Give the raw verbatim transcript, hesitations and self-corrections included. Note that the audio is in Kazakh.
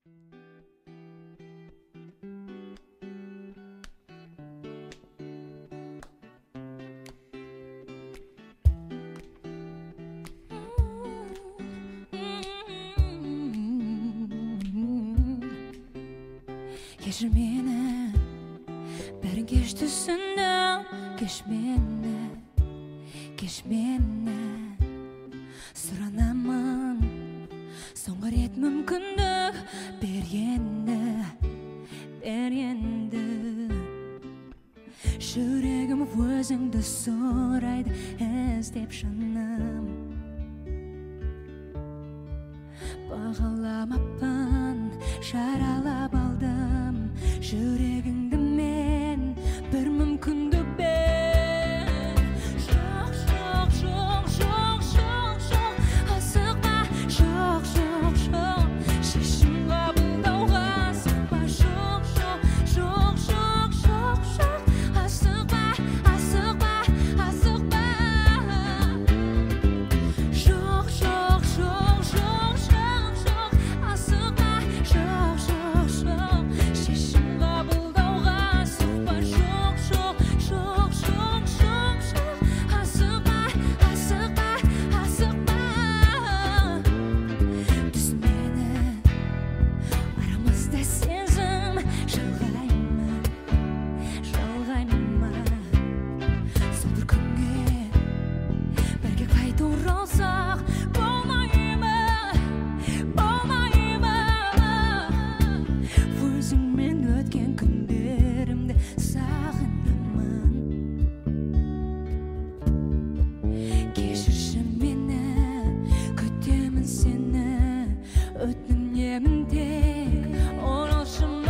Кешір мені, бәрін кеш түсіндім. Кеш мені, кеш мені, сұранамын. Соңғы рет мүмкіндік бер енді, бер енді. Жүрегім өзіңді сұрайды, іздеп жаным. Бағаламаппын, жаралап алдым жүрегіңді мен, бір мүмкіндік бер. Жоқ, жоқ, жоқ, жоқ, жоқ, жоқ, асықпа. Жоқ, жоқ, жоқ, шешім қабылдауға асықпа. Жоқ, жоқ, жоқ, жоқ, жоқ, жоқ, асықпа, асықпа, асықпа. Жоқ, жоқ, жоқ, жоқ, жоқ, жоқ, асықпа. Жоқ, жоқ, жоқ, шешім қабылдауға асықпа. Жоқ, жоқ, жоқ, жоқ, жоқ, жоқ, асықпа, асықпа, асықпа. Түс мені, арамызда сезім жалғаймын, жалғаймын. Сол бір күнге бірге қайта оралсақ болмай ма, болмай ма? Өзіңмен өткен күндерімді сағынамын. Кешірші мені, күтемін сені, өтінемін тек оралшы